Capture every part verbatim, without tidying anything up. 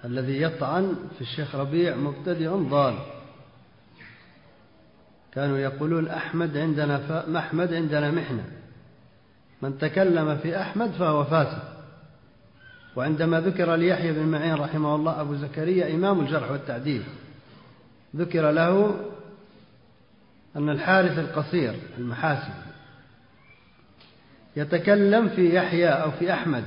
الذي يطعن في الشيخ ربيع مبتدع ضال. كانوا يقولون أحمد عندنا ف... محمد عندنا محنة، من تكلم في أحمد فهو فاسد. وعندما ذكر ليحيى بن معين رحمه الله أبو زكريا إمام الجرح والتعديل، ذكر له أن الحارث القصير المحاسبي يتكلم في يحيى أو في أحمد،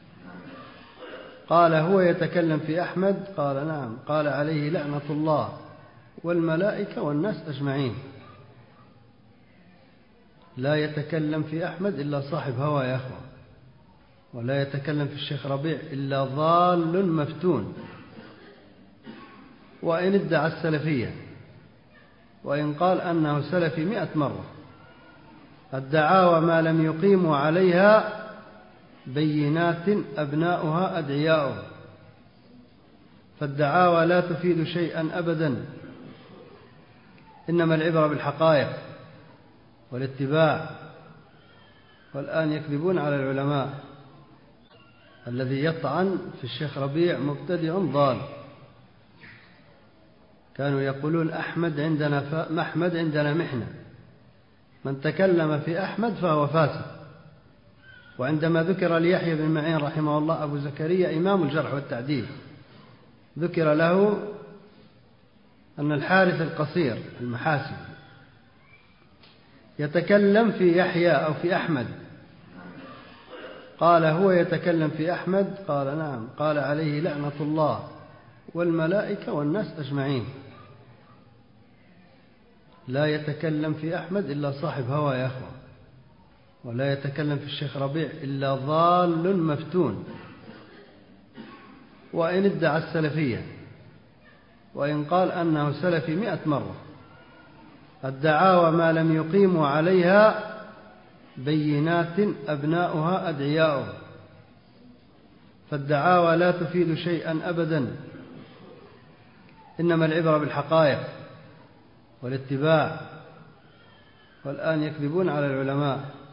قال هو يتكلم في أحمد؟ قال نعم. قال عليه لعنة الله والملائكة والناس أجمعين. لا يتكلم في أحمد إلا صاحب هوى يا أخوة، ولا يتكلم في الشيخ ربيع إلا ضال مفتون. وإن ادعى السلفية وإن قال أنه سلفي مئة مرة، الدعاوى ما لم يقيموا عليها بينات أبناؤها أدعياؤه، فالدعاوى لا تفيد شيئا أبدا، إنما العبرة بالحقائق والاتباع. والآن يكذبون على العلماء. الذي يطعن في الشيخ ربيع مبتدع ضال. كانوا يقولون أحمد عندنا ف... محمد عندنا محنة، من تكلم في أحمد فهو فاسد. وعندما ذكر ليحيى بن معين رحمه الله أبو زكريا إمام الجرح والتعديل، ذكر له أن الحارث القصير المحاسبي يتكلم في يحيى أو في أحمد، قال هو يتكلم في أحمد؟ قال نعم. قال عليه لعنة الله والملائكة والناس أجمعين. لا يتكلم في أحمد إلا صاحب هوى يا أخوة، ولا يتكلم في الشيخ ربيع إلا ضال مفتون. وإن ادعى السلفية وإن قال أنه سلفي مئة مرة، الدعاوى ما لم يقيموا عليها بينات أبناؤها أدعياؤه، فالدعاوى لا تفيد شيئا أبدا، إنما العبرة بالحقائق والاتباع. والآن يكذبون على العلماء.